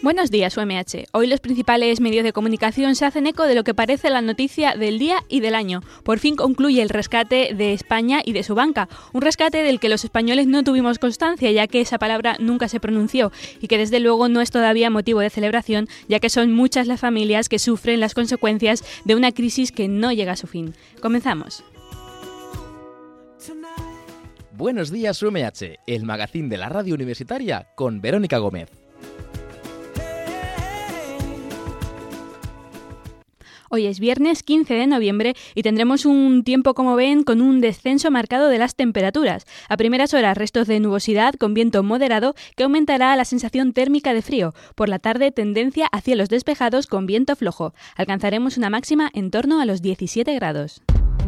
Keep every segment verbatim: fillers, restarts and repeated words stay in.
Buenos días, U M H. Hoy los principales medios de comunicación se hacen eco de lo que parece la noticia del día y del año. Por fin concluye el rescate de España y de su banca, un rescate del que los españoles no tuvimos constancia, ya que esa palabra nunca se pronunció y que desde luego no es todavía motivo de celebración, ya que son muchas las familias que sufren las consecuencias de una crisis que no llega a su fin. Comenzamos. Buenos días, U M H, el magazín de la radio universitaria con Verónica Gómez. Hoy es viernes quince de noviembre y tendremos un tiempo, como ven, con un descenso marcado de las temperaturas. A primeras horas, restos de nubosidad con viento moderado que aumentará la sensación térmica de frío. Por la tarde, tendencia a cielos despejados con viento flojo. Alcanzaremos una máxima en torno a los diecisiete grados.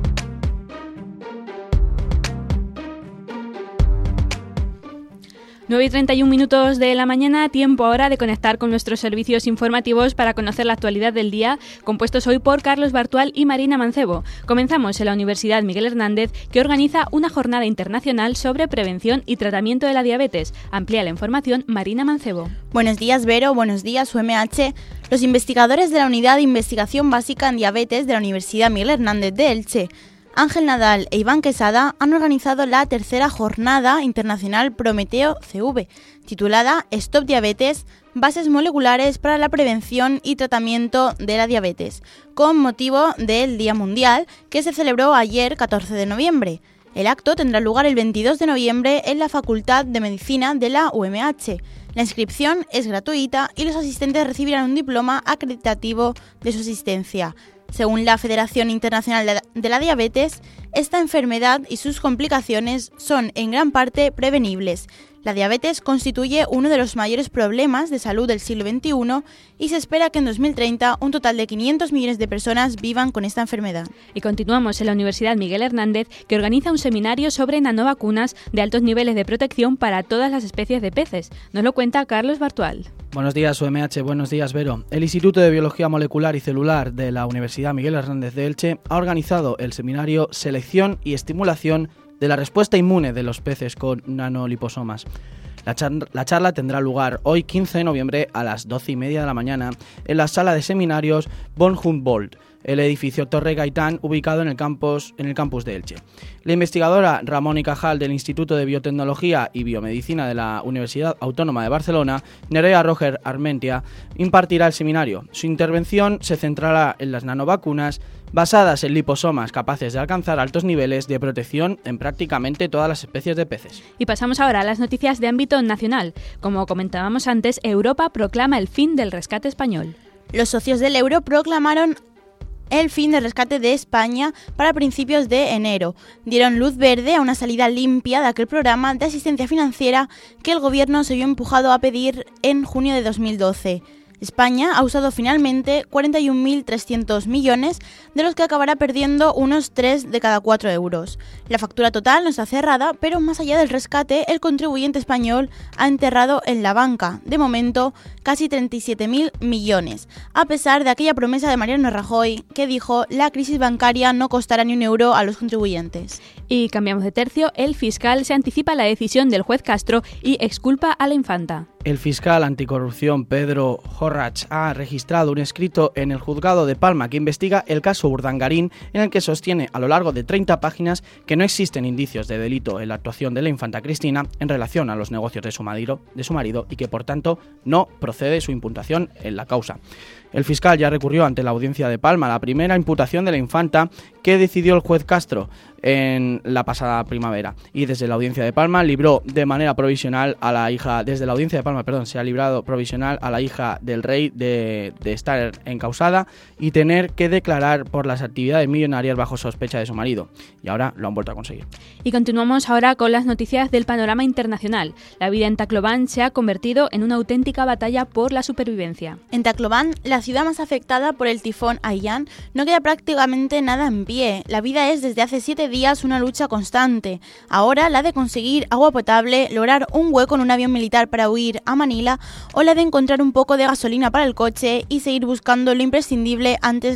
nueve y treinta y un minutos de la mañana, tiempo ahora de conectar con nuestros servicios informativos para conocer la actualidad del día, compuestos hoy por Carlos Bartual y Marina Mancebo. Comenzamos en la Universidad Miguel Hernández, que organiza una jornada internacional sobre prevención y tratamiento de la diabetes. Amplía la información Marina Mancebo. Buenos días, Vero. Buenos días, U M H. Los investigadores de la Unidad de Investigación Básica en Diabetes de la Universidad Miguel Hernández de Elche, Ángel Nadal e Iván Quesada, han organizado la tercera Jornada Internacional Prometeo C V, titulada Stop Diabetes, Bases Moleculares para la Prevención y Tratamiento de la Diabetes, con motivo del Día Mundial, que se celebró ayer, catorce de noviembre. El acto tendrá lugar el veintidós de noviembre en la Facultad de Medicina de la U M H. La inscripción es gratuita y los asistentes recibirán un diploma acreditativo de su asistencia. Según la Federación Internacional de la Diabetes, esta enfermedad y sus complicaciones son en gran parte prevenibles. La diabetes constituye uno de los mayores problemas de salud del siglo veintiuno y se espera que en dos mil treinta un total de quinientos millones de personas vivan con esta enfermedad. Y continuamos en la Universidad Miguel Hernández, que organiza un seminario sobre nanovacunas de altos niveles de protección para todas las especies de peces. Nos lo cuenta Carlos Bartual. Buenos días, U M H. Buenos días, Vero. El Instituto de Biología Molecular y Celular de la Universidad Miguel Hernández de Elche ha organizado el seminario Selección y Estimulación de la Respuesta Inmune de los Peces con Nanoliposomas. La, char- la charla tendrá lugar hoy, quince de noviembre, a las doce y media de la mañana, en la sala de seminarios von Humboldt, el edificio Torre Gaitán, ubicado en el campus, en el campus de Elche. La investigadora Ramón y Cajal del Instituto de Biotecnología y Biomedicina de la Universidad Autónoma de Barcelona, Nerea Roger Armentia, impartirá el seminario. Su intervención se centrará en las nanovacunas basadas en liposomas capaces de alcanzar altos niveles de protección en prácticamente todas las especies de peces. Y pasamos ahora a las noticias de ámbito nacional. Como comentábamos antes, Europa proclama el fin del rescate español. Los socios del euro proclamaron el fin del rescate de España para principios de enero. Dieron luz verde a una salida limpia de aquel programa de asistencia financiera que el gobierno se vio empujado a pedir en junio de dos mil doce. España ha usado finalmente cuarenta y un mil trescientos millones, de los que acabará perdiendo unos tres de cada cuatro euros. La factura total no está cerrada, pero más allá del rescate, el contribuyente español ha enterrado en la banca, de momento, casi treinta y siete mil millones, a pesar de aquella promesa de Mariano Rajoy que dijo la crisis bancaria no costará ni un euro a los contribuyentes. Y cambiamos de tercio, el fiscal se anticipa la decisión del juez Castro y exculpa a la infanta. El fiscal anticorrupción Pedro Horrach ha registrado un escrito en el juzgado de Palma que investiga el caso Urdangarín, en el que sostiene a lo largo de treinta páginas que no existen indicios de delito en la actuación de la infanta Cristina en relación a los negocios de su marido, de su marido y que por tanto no procede su imputación en la causa. El fiscal ya recurrió ante la audiencia de Palma la primera imputación de la infanta que decidió el juez Castro en la pasada primavera, y desde la audiencia de Palma libró de manera provisional a la hija desde la audiencia de Palma, perdón, se ha librado provisional a la hija del rey de, de estar encausada y tener que declarar por las actividades millonarias bajo sospecha de su marido, y ahora lo han vuelto a conseguir. Y continuamos ahora con las noticias del panorama internacional. La vida en Tacloban se ha convertido en una auténtica batalla por la supervivencia. En Tacloban, la ciudad más afectada por el tifón Haiyan, no queda prácticamente nada en pie. La vida es desde hace siete días una lucha constante. Ahora la de conseguir agua potable, lograr un hueco en un avión militar para huir a Manila, o la de encontrar un poco de gasolina para el coche y seguir buscando lo imprescindible antes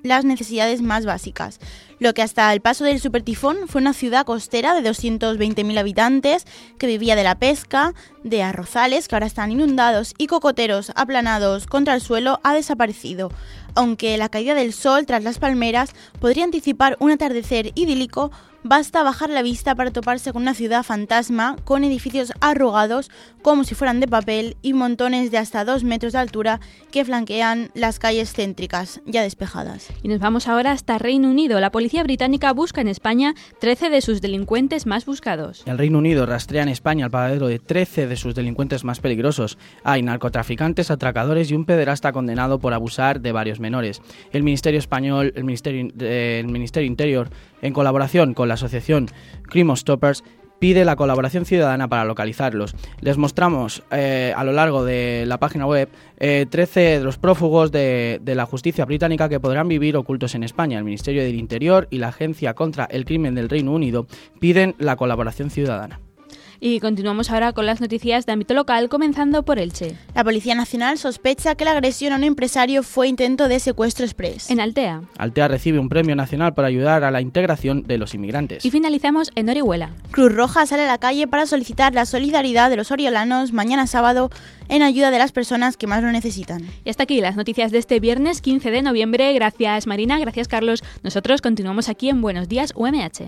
las necesidades más básicas. Lo que hasta el paso del Supertifón fue una ciudad costera de doscientos veinte mil habitantes que vivía de la pesca, de arrozales que ahora están inundados y cocoteros aplanados contra el suelo, ha desaparecido. Aunque la caída del sol tras las palmeras podría anticipar un atardecer idílico, basta bajar la vista para toparse con una ciudad fantasma con edificios arrugados como si fueran de papel y montones de hasta dos metros de altura que flanquean las calles céntricas ya despejadas. Y nos vamos ahora hasta Reino Unido. La policía británica busca en España trece de sus delincuentes más buscados. El Reino Unido rastrea en España el paradero de trece de sus delincuentes más peligrosos. Hay narcotraficantes, atracadores y un pederasta condenado por abusar de varios menores. El Ministerio Español, el Ministerio, eh, el Ministerio Interior, en colaboración con la asociación Crime Stoppers, pide la colaboración ciudadana para localizarlos. Les mostramos eh, a lo largo de la página web eh, trece de los prófugos de, de la justicia británica que podrán vivir ocultos en España. El Ministerio del Interior y la Agencia contra el Crimen del Reino Unido piden la colaboración ciudadana. Y continuamos ahora con las noticias de ámbito local, comenzando por Elche. La Policía Nacional sospecha que la agresión a un empresario fue intento de secuestro express. En Altea. Altea recibe un premio nacional por ayudar a la integración de los inmigrantes. Y finalizamos en Orihuela. Cruz Roja sale a la calle para solicitar la solidaridad de los oriolanos mañana sábado en ayuda de las personas que más lo necesitan. Y hasta aquí las noticias de este viernes quince de noviembre. Gracias Marina, gracias Carlos. Nosotros continuamos aquí en Buenos Días U M H.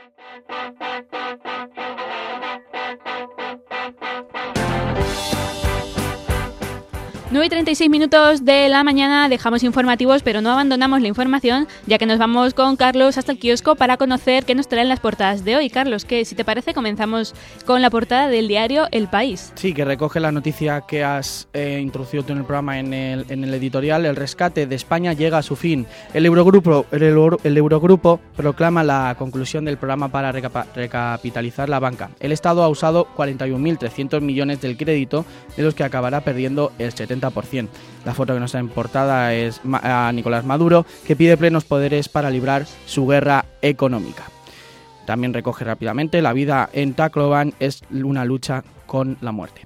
nueve y treinta y seis minutos de la mañana, dejamos informativos, pero no abandonamos la información, ya que nos vamos con Carlos hasta el kiosco para conocer qué nos traen las portadas de hoy. Carlos, que si te parece comenzamos con la portada del diario El País. Sí, que recoge la noticia que has eh, introducido tú en el programa, en el, en el editorial. El rescate de España llega a su fin. El Eurogrupo, el, Euro, el Eurogrupo proclama la conclusión del programa para recapa, recapitalizar la banca. El Estado ha usado cuarenta y un mil trescientos millones del crédito, de los que acabará perdiendo el setenta por ciento. La foto que nos ha en portada es a Nicolás Maduro, que pide plenos poderes para librar su guerra económica. También recoge rápidamente: la vida en Tacloban es una lucha con la muerte.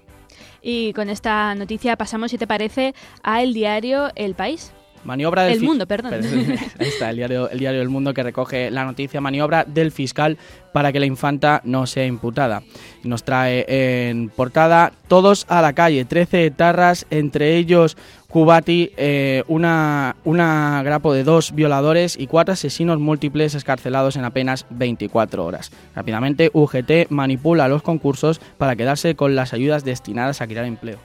Y con esta noticia pasamos, si te parece, a el diario El País. Maniobra del El fi- Mundo, perdón. Ahí está, el diario, el diario El Mundo, que recoge la noticia: maniobra del fiscal para que la infanta no sea imputada. Nos trae en portada: todos a la calle, trece etarras, entre ellos Cubati, eh, una, una grapo de dos violadores y cuatro asesinos múltiples escarcelados en apenas veinticuatro horas. Rápidamente, U G T manipula los concursos para quedarse con las ayudas destinadas a crear empleo.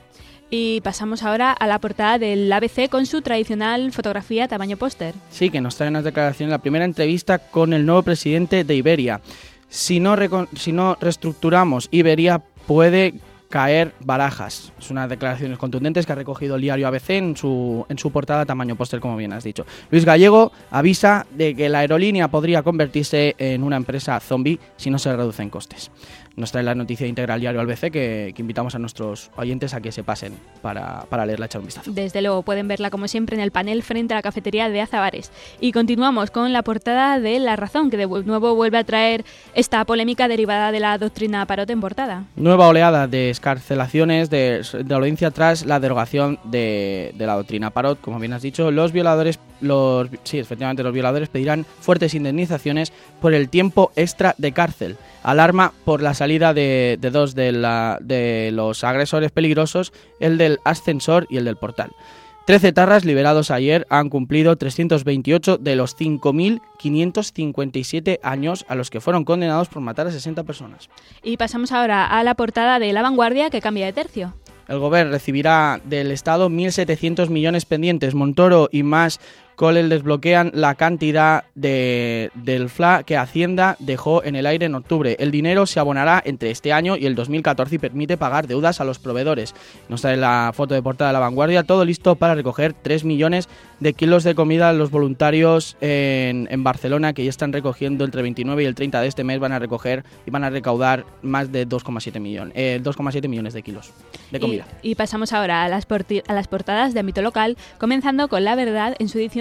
Y pasamos ahora a la portada del A B C con su tradicional fotografía tamaño póster. Sí, que nos trae unas declaraciones, la primera entrevista con el nuevo presidente de Iberia. Si no, recon- si no reestructuramos Iberia, puede caer Barajas. Es unas declaraciones contundentes que ha recogido el diario A B C en su, en su portada tamaño póster, como bien has dicho. Luis Gallego avisa de que la aerolínea podría convertirse en una empresa zombie si no se reducen costes. Nos trae la noticia íntegra al diario A B C, que, que invitamos a nuestros oyentes a que se pasen para, para leerla, echar un vistazo. Desde luego pueden verla como siempre en el panel frente a la cafetería de Azabares. Y continuamos con la portada de La Razón, que de nuevo vuelve a traer esta polémica derivada de la doctrina Parot en portada. Nueva oleada de excarcelaciones de, de audiencia tras la derogación de, de la doctrina Parot. Como bien has dicho, los violadores, los, sí, efectivamente, los violadores pedirán fuertes indemnizaciones por el tiempo extra de cárcel. Alarma por la salida de, de dos de, la, de los agresores peligrosos, el del ascensor y el del portal. Trece etarras liberados ayer han cumplido trescientos veintiocho de los cinco mil quinientos cincuenta y siete años a los que fueron condenados por matar a sesenta personas. Y pasamos ahora a la portada de La Vanguardia, que cambia de tercio. El Gobierno recibirá del Estado mil setecientos millones pendientes. Montoro y más Colel desbloquean la cantidad de, del F L A que Hacienda dejó en el aire en octubre. El dinero se abonará entre este año y el dos mil catorce y permite pagar deudas a los proveedores. Nos trae la foto de portada de La Vanguardia, todo listo para recoger tres millones de kilos de comida a los voluntarios en, en Barcelona, que ya están recogiendo entre veintinueve y el treinta de este mes. Van a recoger y van a recaudar más de dos coma siete millones, eh, dos coma siete millones de kilos de comida. Y, y pasamos ahora a las, porti- a las portadas de ámbito local, comenzando con La Verdad en su edición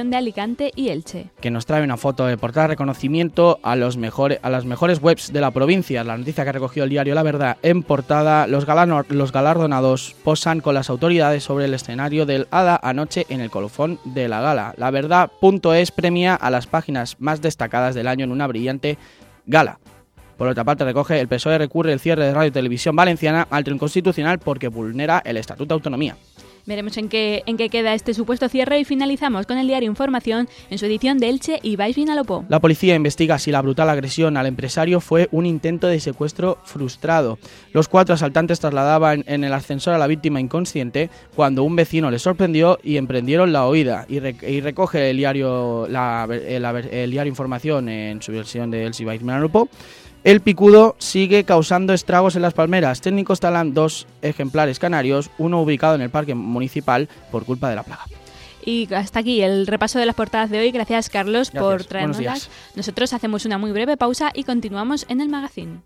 de Alicante y Elche. Que nos trae una foto de portada de reconocimiento a, los mejores, a las mejores webs de la provincia. La noticia que ha recogido el diario La Verdad en portada, los, galano, los galardonados posan con las autoridades sobre el escenario del Hada anoche en el colofón de la gala. La Verdad punto es premia a las páginas más destacadas del año en una brillante gala. Por otra parte, recoge el P S O E recurre el cierre de Radio y Televisión Valenciana al Tribunal Constitucional porque vulnera el Estatuto de Autonomía. Veremos en qué, en qué queda este supuesto cierre y finalizamos con el diario Información en su edición de Elche y Baix Vinalopó. La policía investiga si la brutal agresión al empresario fue un intento de secuestro frustrado. Los cuatro asaltantes trasladaban en el ascensor a la víctima inconsciente cuando un vecino les sorprendió y emprendieron la huida. Y, re, y recoge el diario, la, el, el diario Información en su versión de Elche y Baix Vinalopó. El picudo sigue causando estragos en las palmeras. Técnicos talan dos ejemplares canarios, uno ubicado en el parque municipal por culpa de la plaga. Y hasta aquí el repaso de las portadas de hoy. Gracias, Carlos, Gracias. por traernoslas. Nosotros hacemos una muy breve pausa y continuamos en el magazín.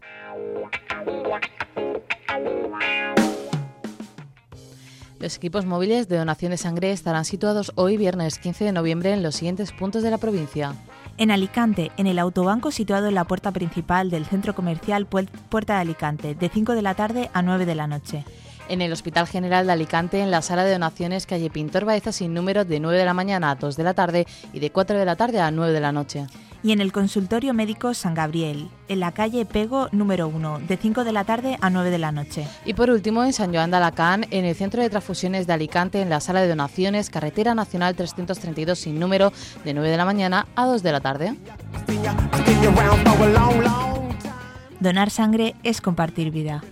Los equipos móviles de donación de sangre estarán situados hoy, viernes quince de noviembre, en los siguientes puntos de la provincia. En Alicante, en el autobanco situado en la puerta principal del centro comercial Puerta de Alicante, de cinco de la tarde a nueve de la noche. En el Hospital General de Alicante, en la sala de donaciones calle Pintor Baeza sin número, de nueve de la mañana a dos de la tarde y de cuatro de la tarde a nueve de la noche. Y en el consultorio médico San Gabriel, en la calle Pego número uno, de cinco de la tarde a nueve de la noche. Y por último, en San Joan de Alacant, en el Centro de Transfusiones de Alicante, en la sala de donaciones, carretera nacional trescientos treinta y dos sin número, de nueve de la mañana a dos de la tarde. Donar sangre es compartir vida.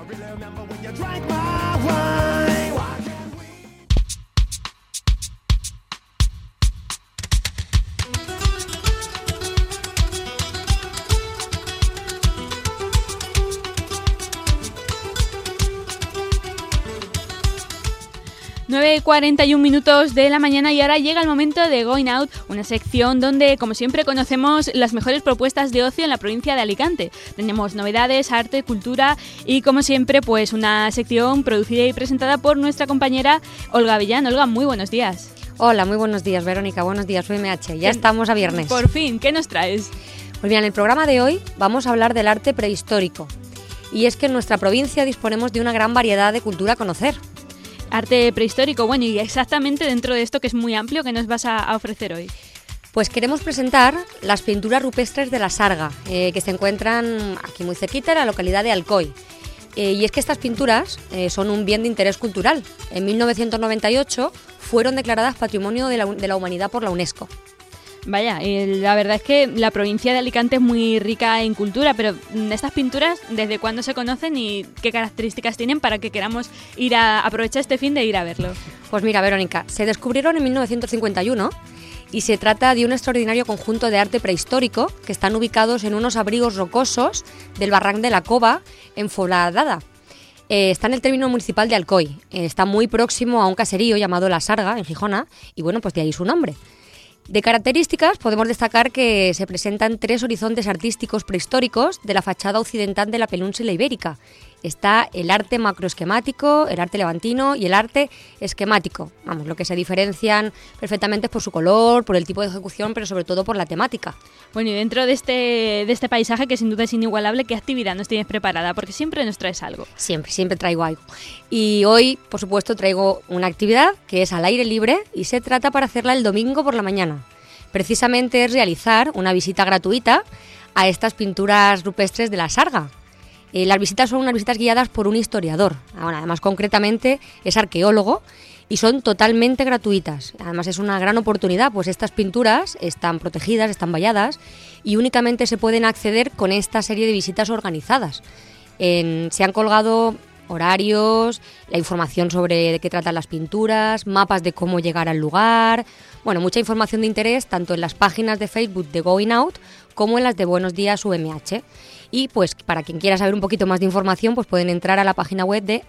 nueve y cuarenta y un minutos de la mañana y ahora llega el momento de Going Out, una sección donde, como siempre, conocemos las mejores propuestas de ocio en la provincia de Alicante. Tenemos novedades, arte, cultura y, como siempre, pues una sección producida y presentada por nuestra compañera Olga Villán. Olga, muy buenos días. Hola, muy buenos días, Verónica. Buenos días, U M H. Ya estamos a viernes. Por fin, ¿qué nos traes? Pues bien, en el programa de hoy vamos a hablar del arte prehistórico. Y es que en nuestra provincia disponemos de una gran variedad de cultura a conocer. Arte prehistórico, bueno, y exactamente dentro de esto que es muy amplio, ¿qué nos vas a, a ofrecer hoy? Pues queremos presentar las pinturas rupestres de la Sarga, eh, que se encuentran aquí muy cerquita en la localidad de Alcoy. Eh, y es que estas pinturas eh, son un bien de interés cultural. En mil novecientos noventa y ocho fueron declaradas Patrimonio de la, de la Humanidad por la UNESCO. Vaya, eh, la verdad es que la provincia de Alicante es muy rica en cultura, pero estas pinturas, ¿desde cuándo se conocen y qué características tienen para que queramos ir a aprovechar este fin de ir a verlo? Pues mira, Verónica, se descubrieron en mil novecientos cincuenta y uno y se trata de un extraordinario conjunto de arte prehistórico que están ubicados en unos abrigos rocosos del Barranc de la Cova, en Foradada. Eh, está en el término municipal de Alcoy, eh, está muy próximo a un caserío llamado La Sarga, en Gijona, y bueno, pues de ahí su nombre. De características podemos destacar que se presentan tres horizontes artísticos prehistóricos de la fachada occidental de la península ibérica. Está el arte macroesquemático, el arte levantino y el arte esquemático. Vamos, lo que se diferencian perfectamente es por su color, por el tipo de ejecución, pero sobre todo por la temática. Bueno, y dentro de este, de este paisaje, que sin duda es inigualable, ¿qué actividad nos tienes preparada? Porque siempre nos traes algo. Siempre, siempre traigo algo. Y hoy, por supuesto, traigo una actividad que es al aire libre y se trata para hacerla el domingo por la mañana. Precisamente es realizar una visita gratuita a estas pinturas rupestres de la Sarga. Eh, las visitas son unas visitas guiadas por un historiador. Bueno, además, concretamente, es arqueólogo y son totalmente gratuitas. Además, es una gran oportunidad, pues estas pinturas están protegidas, están valladas y únicamente se pueden acceder con esta serie de visitas organizadas. En, se han colgado horarios, la información sobre de qué tratan las pinturas, mapas de cómo llegar al lugar. Bueno, mucha información de interés tanto en las páginas de Facebook de Going Out como en las de Buenos Días U M H. Y pues para quien quiera saber un poquito más de información, pues pueden entrar a la página web de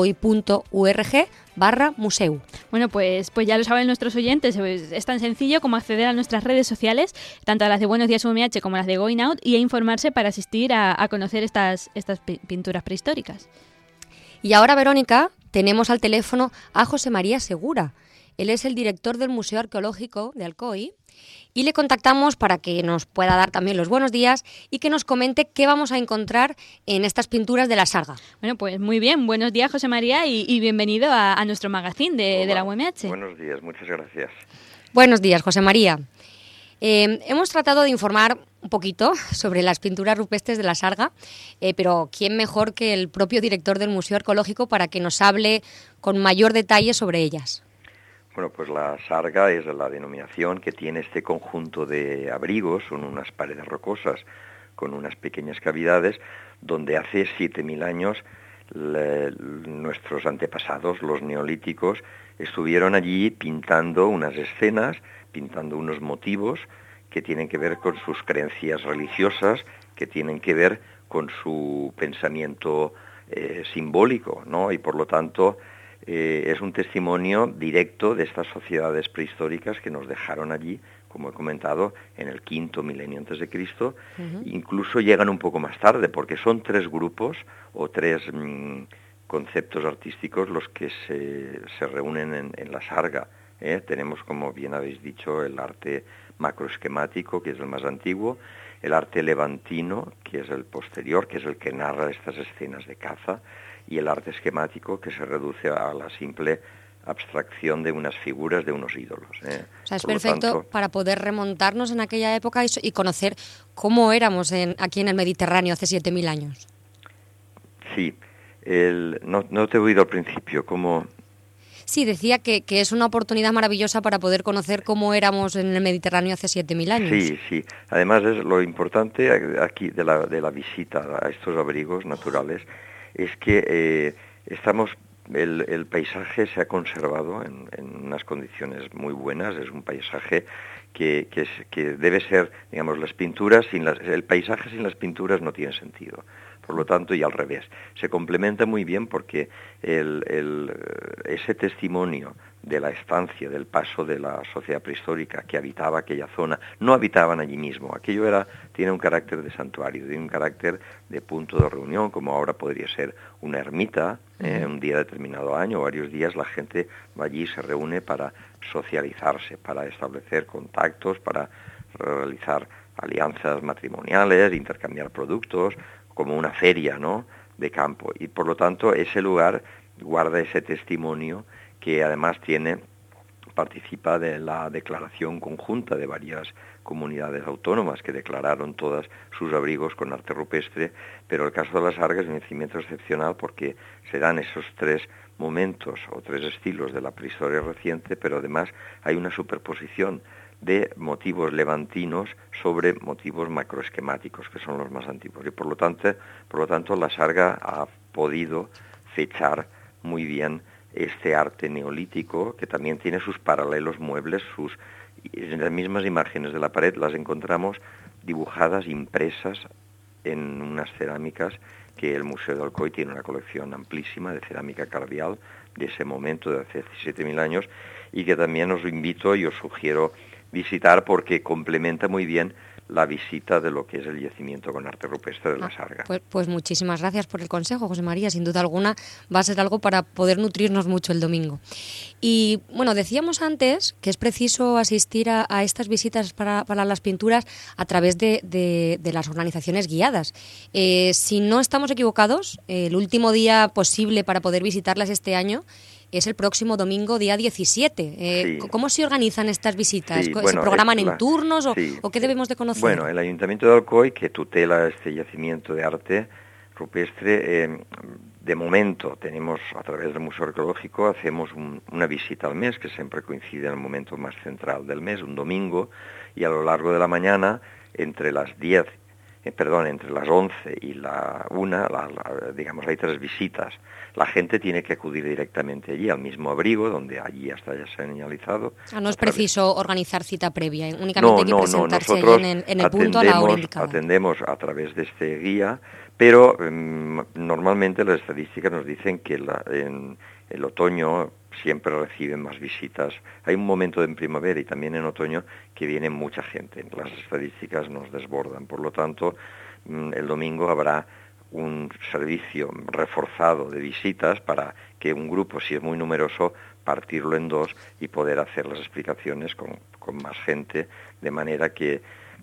alcoy.org barra museu. Bueno, pues, pues ya lo saben nuestros oyentes, es tan sencillo como acceder a nuestras redes sociales, tanto a las de Buenos Días U M H como a las de Going Out, y a informarse para asistir a, a conocer estas, estas pinturas prehistóricas. Y ahora, Verónica, tenemos al teléfono a José María Segura. Él es el director del Museo Arqueológico de Alcoy y le contactamos para que nos pueda dar también los buenos días y que nos comente qué vamos a encontrar en estas pinturas de la Sarga. Bueno, pues muy bien. Buenos días, José María, y, y bienvenido a, a nuestro magazín de, Hola, de la U M H. Buenos días, muchas gracias. Buenos días, José María. Eh, hemos tratado de informar un poquito sobre las pinturas rupestres de la Sarga, eh, pero ¿quién mejor que el propio director del Museo Arqueológico para que nos hable con mayor detalle sobre ellas? Bueno, pues la Sarga es la denominación que tiene este conjunto de abrigos, son unas paredes rocosas con unas pequeñas cavidades, donde hace siete mil años le, nuestros antepasados, los neolíticos, estuvieron allí pintando unas escenas, pintando unos motivos que tienen que ver con sus creencias religiosas, que tienen que ver con su pensamiento eh, simbólico, ¿no? Y por lo tanto eh, es un testimonio directo de estas sociedades prehistóricas que nos dejaron allí, como he comentado, en el quinto milenio antes de Cristo. Uh-huh. Incluso llegan un poco más tarde, porque son tres grupos o tres mmm, conceptos artísticos los que se, se reúnen en, en la Sarga. ¿eh? Tenemos, como bien habéis dicho, el arte macroesquemático, que es el más antiguo, el arte levantino, que es el posterior, que es el que narra estas escenas de caza, y el arte esquemático, que se reduce a la simple abstracción de unas figuras de unos ídolos. ¿eh? O sea, es Por lo perfecto tanto, para poder remontarnos en aquella época y, y conocer cómo éramos en, aquí en el Mediterráneo hace siete mil años. Sí, el, no, no te he oído al principio, ¿cómo...? Sí, decía que, que es una oportunidad maravillosa para poder conocer cómo éramos en el Mediterráneo hace siete mil años. Sí, sí. Además, es lo importante aquí de la, de la visita a estos abrigos naturales es que eh, estamos, el, el paisaje se ha conservado en, en unas condiciones muy buenas. Es un paisaje que, que, es, que debe ser, digamos, las pinturas sin las, el paisaje sin las pinturas no tiene sentido. Por lo tanto, y al revés, se complementa muy bien porque el, el, ese testimonio de la estancia, del paso de la sociedad prehistórica que habitaba aquella zona, no habitaban allí mismo. Aquello era, tiene un carácter de santuario, tiene un carácter de punto de reunión, como ahora podría ser una ermita, eh, un día determinado año, varios días, la gente va allí y se reúne para socializarse, para establecer contactos, para realizar alianzas matrimoniales, intercambiar productos, como una feria, ¿no?, de campo. Y por lo tanto ese lugar guarda ese testimonio que además tiene, participa de la declaración conjunta de varias comunidades autónomas que declararon todas sus abrigos con arte rupestre, pero el caso de la Sarga es un nacimiento excepcional porque se dan esos tres momentos o tres estilos de la prehistoria reciente, pero además hay una superposición de motivos levantinos sobre motivos macroesquemáticos, que son los más antiguos. Y por lo tanto, por lo tanto la Sarga ha podido fechar muy bien este arte neolítico, que también tiene sus paralelos muebles, sus las mismas imágenes de la pared las encontramos dibujadas, impresas en unas cerámicas que el Museo de Alcoy tiene una colección amplísima de cerámica cardial de ese momento, de hace siete mil años, y que también os invito y os sugiero visitar porque complementa muy bien la visita de lo que es el yacimiento con arte rupestre de la Sarga. Pues, pues muchísimas gracias por el consejo, José María. Sin duda alguna va a ser algo para poder nutrirnos mucho el domingo. Y bueno, decíamos antes que es preciso asistir a, a estas visitas para, para las pinturas a través de, de, de las organizaciones guiadas. Eh, si no estamos equivocados, el último día posible para poder visitarlas este año es el próximo domingo, día diecisiete. Eh, sí. ¿Cómo se organizan estas visitas? Sí, ¿Se bueno, programan la, en turnos o, sí, o qué debemos de conocer? Bueno, el Ayuntamiento de Alcoy, que tutela este yacimiento de arte rupestre, eh, de momento tenemos, a través del Museo Arqueológico, hacemos un, una visita al mes, que siempre coincide en el momento más central del mes, un domingo, y a lo largo de la mañana, entre las diez, eh, perdón, entre las once y la una, la, la, digamos, hay tres visitas. La gente tiene que acudir directamente allí, al mismo abrigo, donde allí hasta ya se ha señalizado. Ah, no es preciso organizar cita previa, únicamente no, hay que no, presentarse no, nosotros allí en el, en el punto a la hora indicada. Atendemos a través de este guía, pero um, normalmente las estadísticas nos dicen que la, en el otoño siempre reciben más visitas. Hay un momento en primavera y también en otoño que viene mucha gente. Las estadísticas nos desbordan. Por lo tanto, um, el domingo habrá un servicio reforzado de visitas para que un grupo, si es muy numeroso, partirlo en dos y poder hacer las explicaciones con, con más gente, de manera que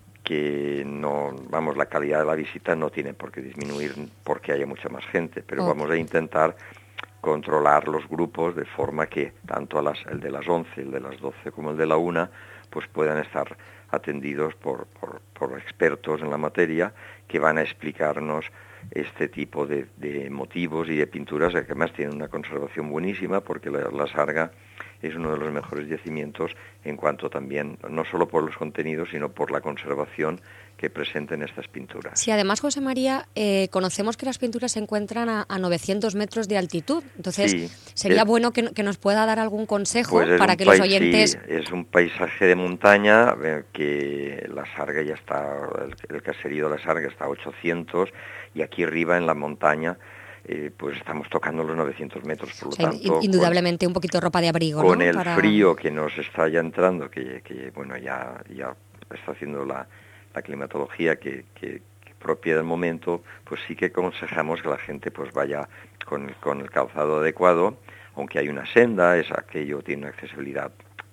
que no, vamos, la calidad de la visita no tiene por qué disminuir porque haya mucha más gente, pero Okay. vamos a intentar controlar los grupos de forma que tanto a las, el de las once, el de las doce como el de la una, pues puedan estar atendidos por, por, por expertos en la materia que van a explicarnos este tipo de, de motivos y de pinturas, que además tienen una conservación buenísima, porque la, la Sarga es uno de los mejores yacimientos en cuanto también, no solo por los contenidos, sino por la conservación que presenten estas pinturas. Sí, además, José María, eh, conocemos que las pinturas se encuentran a, a novecientos metros de altitud, entonces Sí, sería es, bueno que, que nos pueda dar algún consejo pues es para un que los pais- oyentes... sí, es un paisaje de montaña, eh, que la Sarga ya está, el, el caserío de la Sarga está a ochocientos, y aquí arriba en la montaña eh, pues estamos tocando los novecientos metros, por lo O sea, tanto... indudablemente con, un poquito de ropa de abrigo, Con ¿no? el Para... frío que nos está ya entrando, que, que bueno, ya, ya está haciendo la, la climatología que, que, que propia del momento, pues sí que aconsejamos que la gente pues vaya con, con el calzado adecuado, aunque hay una senda, es aquello tiene una accesibilidad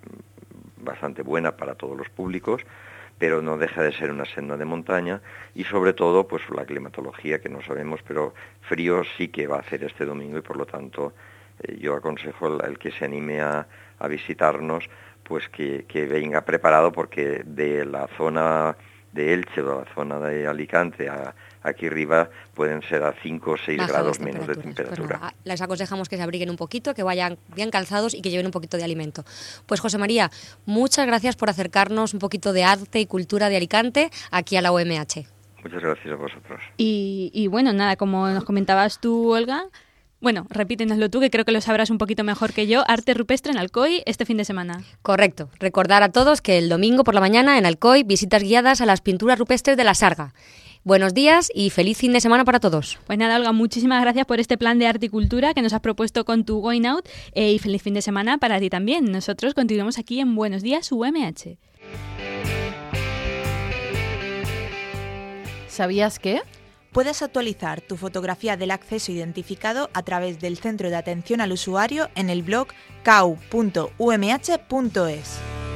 bastante buena para todos los públicos, pero no deja de ser una senda de montaña, y sobre todo pues la climatología que no sabemos, pero frío sí que va a hacer este domingo, y por lo tanto eh, yo aconsejo el, el que se anime a, a visitarnos, pues que, que venga preparado, porque de la zona de Elche o la zona de Alicante a aquí arriba pueden ser a cinco o seis grados menos de temperatura. Pues nada, les aconsejamos que se abriguen un poquito, que vayan bien calzados y que lleven un poquito de alimento. Pues José María, muchas gracias por acercarnos un poquito de arte y cultura de Alicante aquí a la U M H. Muchas gracias a vosotros. Y, y bueno, nada, como nos comentabas tú, Olga, bueno, repítenoslo tú, que creo que lo sabrás un poquito mejor que yo, arte rupestre en Alcoy este fin de semana. Correcto. Recordar a todos que el domingo por la mañana en Alcoy visitas guiadas a las pinturas rupestres de la Sarga. Buenos días y feliz fin de semana para todos. Pues nada, Olga, muchísimas gracias por este plan de arte y cultura que nos has propuesto con tu Going Out, eh, y feliz fin de semana para ti también. Nosotros continuamos aquí en Buenos Días U M H. ¿Sabías qué? Puedes actualizar tu fotografía del acceso identificado a través del Centro de Atención al Usuario en el blog cau punto u m h punto es.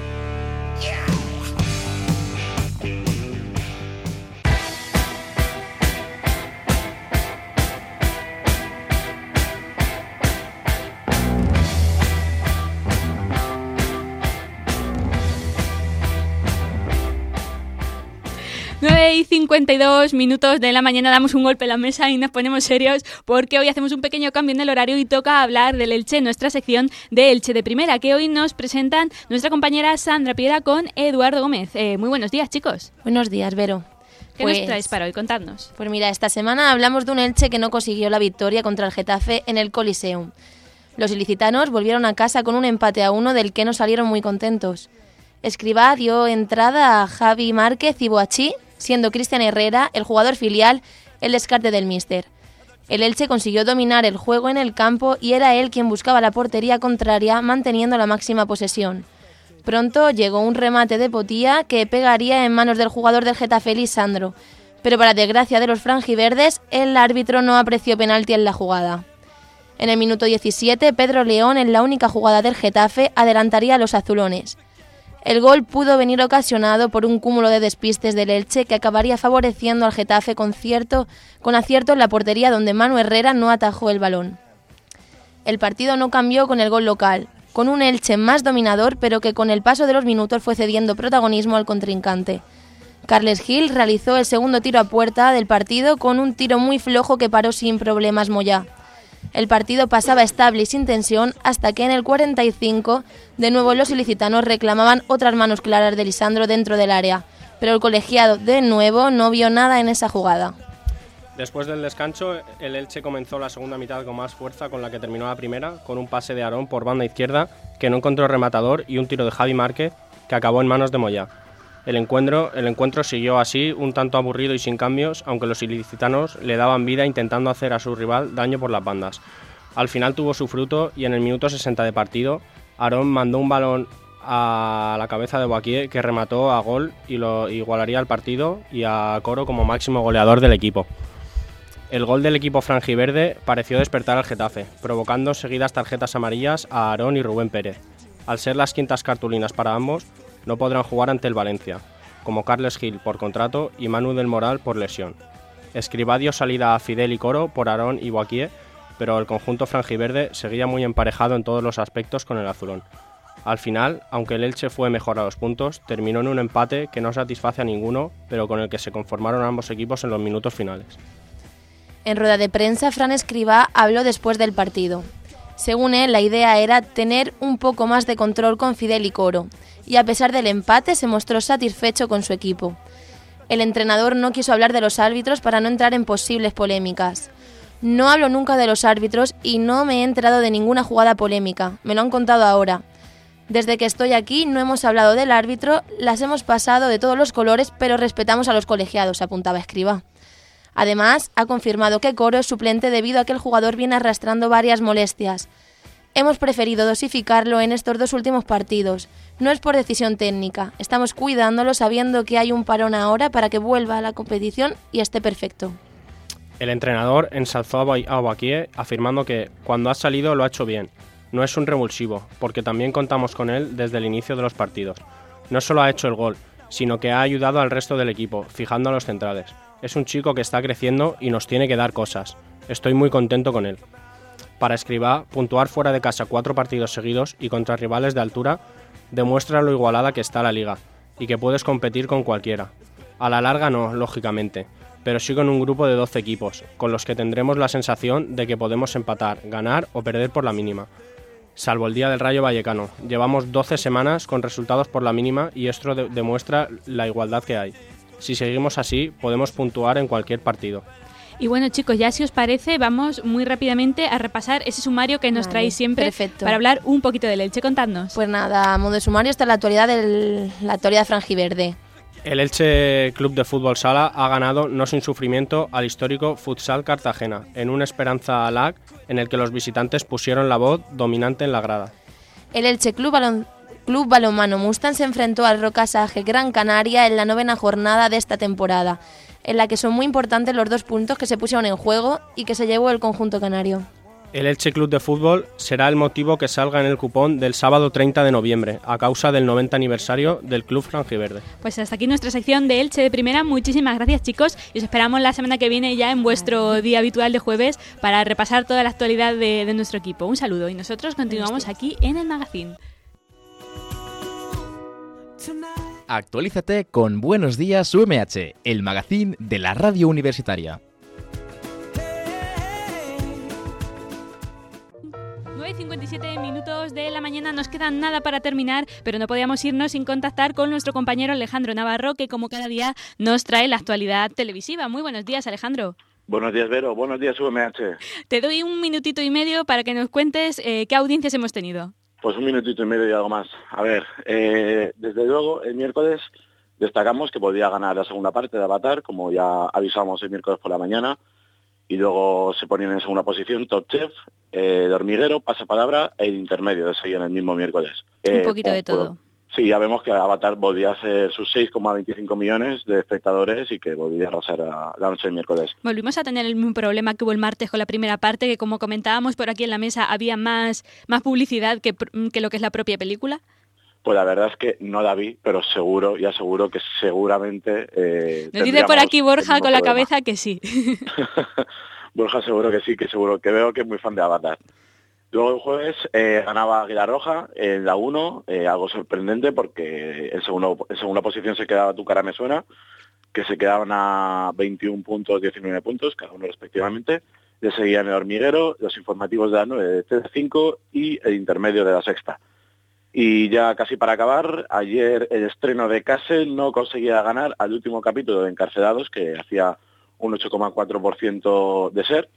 nueve y cincuenta y dos minutos de la mañana, damos un golpe en la mesa y nos ponemos serios porque hoy hacemos un pequeño cambio en el horario y toca hablar del Elche, nuestra sección de Elche de Primera, que hoy nos presentan nuestra compañera Sandra Piedra con Eduardo Gómez. Eh, muy buenos días, chicos. Buenos días, Vero. ¿Qué Pues- nos traes para hoy? Contadnos. Pues mira, esta semana hablamos de un Elche que no consiguió la victoria contra el Getafe en el Coliseum. Los ilicitanos volvieron a casa con un empate a uno del que no salieron muy contentos. Escribá dio entrada a Javi Márquez y Boachí, siendo Cristian Herrera, el jugador filial, el descarte del míster. El Elche consiguió dominar el juego en el campo y era él quien buscaba la portería contraria, manteniendo la máxima posesión. Pronto llegó un remate de Potía que pegaría en manos del jugador del Getafe, Lisandro, pero para desgracia de los franjiverdes, el árbitro no apreció penalti en la jugada. En el minuto diecisiete, Pedro León, en la única jugada del Getafe, adelantaría a los azulones. El gol pudo venir ocasionado por un cúmulo de despistes del Elche que acabaría favoreciendo al Getafe con, cierto, con acierto en la portería, donde Manu Herrera no atajó el balón. El partido no cambió con el gol local, con un Elche más dominador, pero que con el paso de los minutos fue cediendo protagonismo al contrincante. Carles Gil realizó el segundo tiro a puerta del partido con un tiro muy flojo que paró sin problemas Moyá. El partido pasaba estable y sin tensión hasta que en el cuarenta y cinco de nuevo los ilicitanos reclamaban otras manos claras de Lisandro dentro del área, pero el colegiado de nuevo no vio nada en esa jugada. Después del descanso, el Elche comenzó la segunda mitad con más fuerza, con la que terminó la primera, con un pase de Aarón por banda izquierda que no encontró rematador y un tiro de Javi Márquez que acabó en manos de Moyá. El encuentro, el encuentro siguió así, un tanto aburrido y sin cambios, aunque los ilicitanos le daban vida intentando hacer a su rival daño por las bandas. Al final tuvo su fruto y en el minuto sesenta de partido, Aarón mandó un balón a la cabeza de Boaquier que remató a gol y lo igualaría al partido y a Coro como máximo goleador del equipo. El gol del equipo franjiverde pareció despertar al Getafe, provocando seguidas tarjetas amarillas a Aarón y Rubén Pérez. Al ser las quintas cartulinas para ambos, no podrán jugar ante el Valencia, como Carles Gil por contrato y Manu del Moral por lesión. Escribá dio salida a Fidel y Coro por Aarón y Boaquié, pero el conjunto franjiverde seguía muy emparejado en todos los aspectos con el azulón. Al final, aunque el Elche fue mejor a los puntos, terminó en un empate que no satisface a ninguno, pero con el que se conformaron ambos equipos en los minutos finales. En rueda de prensa, Fran Escribá habló después del partido. Según él, la idea era tener un poco más de control con Fidel y Coro, y a pesar del empate se mostró satisfecho con su equipo. El entrenador no quiso hablar de los árbitros para no entrar en posibles polémicas. No hablo nunca de los árbitros y no me he enterado de ninguna jugada polémica, me lo han contado ahora. Desde que estoy aquí no hemos hablado del árbitro, las hemos pasado de todos los colores, pero respetamos a los colegiados, apuntaba Escribá. Además, ha confirmado que Coro es suplente debido a que el jugador viene arrastrando varias molestias. Hemos preferido dosificarlo en estos dos últimos partidos. No es por decisión técnica, estamos cuidándolo sabiendo que hay un parón ahora para que vuelva a la competición y esté perfecto. El entrenador ensalzó a Boaquié afirmando que cuando ha salido lo ha hecho bien. No es un revulsivo, porque también contamos con él desde el inicio de los partidos. No solo ha hecho el gol, sino que ha ayudado al resto del equipo, fijando a los centrales. Es un chico que está creciendo y nos tiene que dar cosas. Estoy muy contento con él. Para Escribá, puntuar fuera de casa cuatro partidos seguidos y contra rivales de altura demuestra lo igualada que está la liga y que puedes competir con cualquiera. A la larga no, lógicamente, pero sí con un grupo de doce equipos, con los que tendremos la sensación de que podemos empatar, ganar o perder por la mínima. Salvo el día del Rayo Vallecano, llevamos doce semanas con resultados por la mínima y esto de- demuestra la igualdad que hay. Si seguimos así, podemos puntuar en cualquier partido. Y bueno, chicos, ya si os parece, vamos muy rápidamente a repasar ese sumario que nos Vale, traéis siempre perfecto. para hablar un poquito del Elche. Contadnos. Pues nada, a modo de sumario está la actualidad del la actualidad franjiverde. El Elche Club de Fútbol Sala ha ganado no sin sufrimiento al histórico Futsal Cartagena, en un Esperanza L A C en el que los visitantes pusieron la voz dominante en la grada. El Elche Club, Balon- Club Balonmano Mustang se enfrentó al Rocasage Gran Canaria en la novena jornada de esta temporada, en la que son muy importantes los dos puntos que se pusieron en juego y que se llevó el conjunto canario. El Elche Club de Fútbol será el motivo que salga en el cupón del sábado treinta de noviembre, a causa del noventa aniversario del Club Franjiverde. Pues hasta aquí nuestra sección de Elche de Primera. Muchísimas gracias, chicos, y os esperamos la semana que viene ya en vuestro día habitual de jueves para repasar toda la actualidad de, de nuestro equipo. Un saludo y nosotros continuamos aquí en el Magazine. Actualízate con Buenos Días U M H, el magazine de la radio universitaria. nueve y cincuenta y siete minutos de la mañana, nos quedan nada para terminar, pero no podíamos irnos sin contactar con nuestro compañero Alejandro Navarro, que como cada día nos trae la actualidad televisiva. Muy buenos días, Alejandro. Buenos días, Vero. Buenos días, U M H. Te doy un minutito y medio para que nos cuentes eh, qué audiencias hemos tenido. Pues un minutito y medio y algo más. A ver, eh, desde luego, el miércoles destacamos que podía ganar la segunda parte de Avatar, como ya avisamos el miércoles por la mañana, y luego se ponían en segunda posición Top Chef, eh, de Hormiguero, Pasapalabra e Intermedio, de seguir en el mismo miércoles. Un Eh, poquito de pues, todo. Sí, ya vemos que Avatar volvía a hacer sus seis coma veinticinco millones de espectadores y que volvía a arrasar a la noche del miércoles. Volvimos a tener el mismo problema que hubo el martes con la primera parte, que como comentábamos por aquí en la mesa, había más, más publicidad que, que lo que es la propia película. Pues la verdad es que no la vi, pero seguro y aseguro que seguramente... Eh, Nos dice por aquí Borja con la cabeza que sí. Borja seguro que sí, que seguro que veo que es muy fan de Avatar. Luego el jueves eh, ganaba Águila Roja en la uno, eh, algo sorprendente porque en, segundo, en segunda posición se quedaba Tu Cara Me Suena, que se quedaban a veintiún puntos, diecinueve puntos, cada uno respectivamente. Le seguían El Hormiguero, los informativos de la nueve de T cinco y el intermedio de la sexta. Y ya casi para acabar, ayer el estreno de Castle no conseguía ganar al último capítulo de Encarcelados, que hacía un ocho coma cuatro por ciento de ser.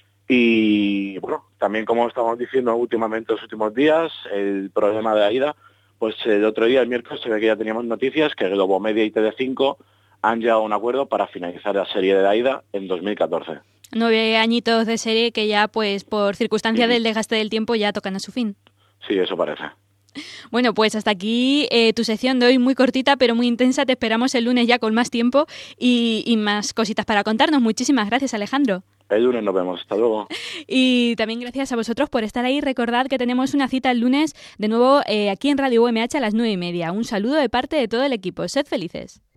Y bueno, también como estamos diciendo últimamente los últimos días, el problema de Aida, pues el otro día, el miércoles, se ve que ya teníamos noticias que Globo Media y T V cinco han llegado a un acuerdo para finalizar la serie de Aida en dos mil catorce. Nueve añitos de serie que ya, pues por circunstancia del desgaste del tiempo, ya tocan a su fin. Sí, eso parece. Bueno, pues hasta aquí eh, tu sección de hoy, muy cortita pero muy intensa. Te esperamos el lunes ya con más tiempo y, y más cositas para contarnos. Muchísimas gracias, Alejandro. El lunes nos vemos. Hasta luego. Y también gracias a vosotros por estar ahí. Recordad que tenemos una cita el lunes de nuevo eh, aquí en Radio U M H a las nueve y media. Un saludo de parte de todo el equipo. Sed felices.